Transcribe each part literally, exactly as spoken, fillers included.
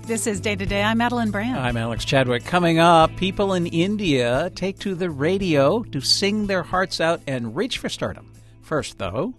This is Day to Day. I'm Madeline Brand. I'm Alex Chadwick. Coming up, people in India take to the radio to sing their hearts out and reach for stardom. First, though...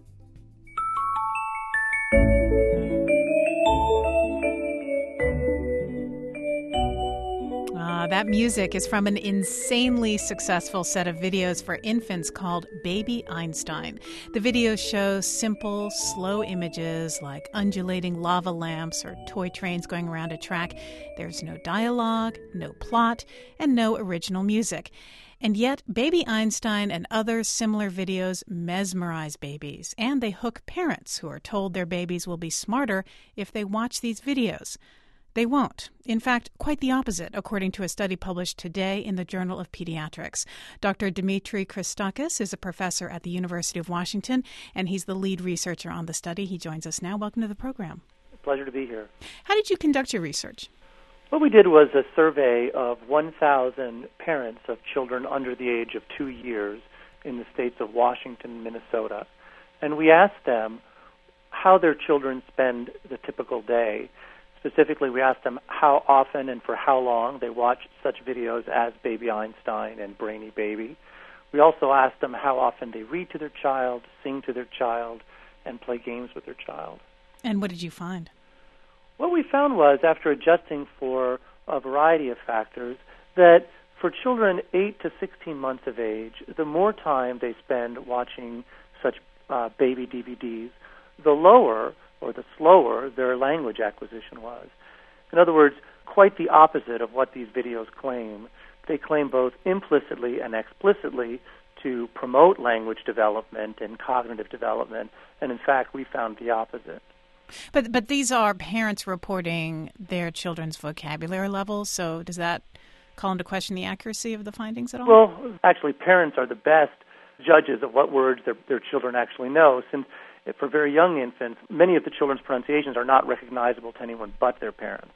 Uh, that music is from an insanely successful set of videos for infants called Baby Einstein. The videos show simple, slow images like undulating lava lamps or toy trains going around a track. There's no dialogue, no plot, and no original music. And yet, Baby Einstein and other similar videos mesmerize babies, and they hook parents who are told their babies will be smarter if they watch these videos. They won't. In fact, quite the opposite, according to a study published today in the Journal of Pediatrics. Doctor Dimitri Christakis is a professor at the University of Washington, and he's the lead researcher on the study. He joins us now. Welcome to the program. Pleasure to be here. How did you conduct your research? What we did was a survey of one thousand parents of children under the age of two years in the states of Washington and Minnesota. And we asked them how their children spend the typical day. Specifically, we asked them how often and for how long they watch such videos as Baby Einstein and Brainy Baby. We also asked them how often they read to their child, sing to their child, and play games with their child. And what did you find? What we found was, after adjusting for a variety of factors, that for children eight to sixteen months of age, the more time they spend watching such uh, baby D V Ds, the lower or the slower their language acquisition was. In other words, quite the opposite of what these videos claim. They claim both implicitly and explicitly to promote language development and cognitive development, and in fact, we found the opposite. But but these are parents reporting their children's vocabulary levels, so does that call into question the accuracy of the findings at all? Well, actually, parents are the best judges of what words their, their children actually know, since for very young infants, many of the children's pronunciations are not recognizable to anyone but their parents.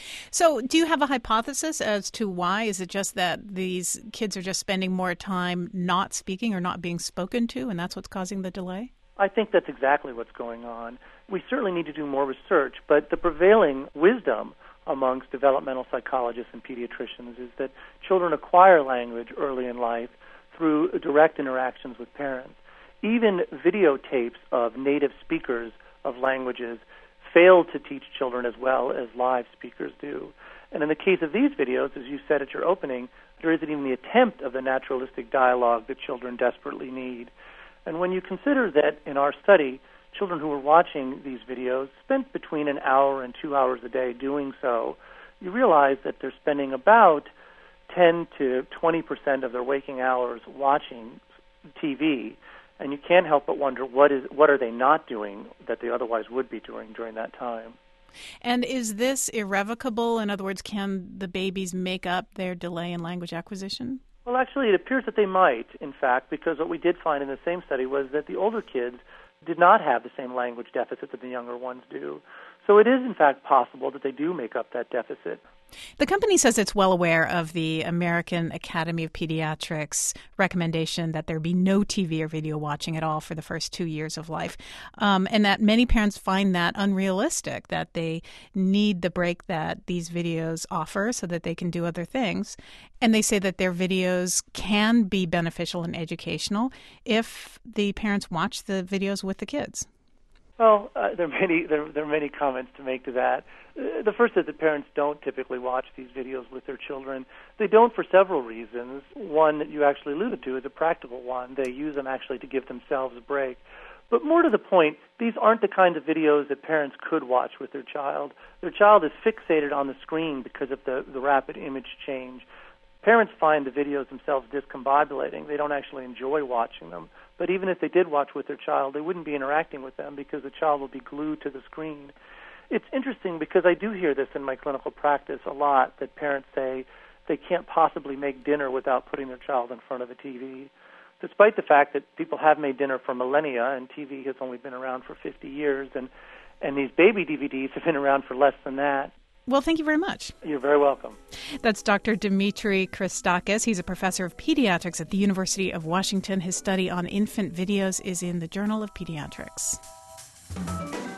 So do you have a hypothesis as to why? Is it just that these kids are just spending more time not speaking or not being spoken to, and that's what's causing the delay? I think that's exactly what's going on. We certainly need to do more research, but the prevailing wisdom amongst developmental psychologists and pediatricians is that children acquire language early in life through direct interactions with parents. Even videotapes of native speakers of languages fail to teach children as well as live speakers do. And in the case of these videos, as you said at your opening, there isn't even the attempt of the naturalistic dialogue that children desperately need. And when you consider that in our study, children who were watching these videos spent between an hour and two hours a day doing so, you realize that they're spending about ten to twenty percent of their waking hours watching T V. And you can't help but wonder what is what are they not doing that they otherwise would be doing during that time. And is this irrevocable? In other words, can the babies make up their delay in language acquisition? Well, actually, it appears that they might, in fact, because what we did find in the same study was that the older kids did not have the same language deficit that the younger ones do. So it is, in fact, possible that they do make up that deficit. The company says it's well aware of the American Academy of Pediatrics recommendation that there be no T V or video watching at all for the first two years of life, um, and that many parents find that unrealistic, that they need the break that these videos offer so that they can do other things. And they say that their videos can be beneficial and educational if the parents watch the videos with the kids. Well, uh, there are many there, there are many comments to make to that. Uh, the first is that parents don't typically watch these videos with their children. They don't for several reasons. One that you actually alluded to is a practical one. They use them actually to give themselves a break. But more to the point, these aren't the kinds of videos that parents could watch with their child. Their child is fixated on the screen because of the, the rapid image change. Parents find the videos themselves discombobulating. They don't actually enjoy watching them. But even if they did watch with their child, they wouldn't be interacting with them because the child will be glued to the screen. It's interesting because I do hear this in my clinical practice a lot, that parents say they can't possibly make dinner without putting their child in front of a T V, despite the fact that people have made dinner for millennia and T V has only been around for fifty years, and, and these baby D V Ds have been around for less than that. Well, thank you very much. You're very welcome. That's Doctor Dimitri Christakis. He's a professor of pediatrics at the University of Washington. His study on infant videos is in the Journal of Pediatrics.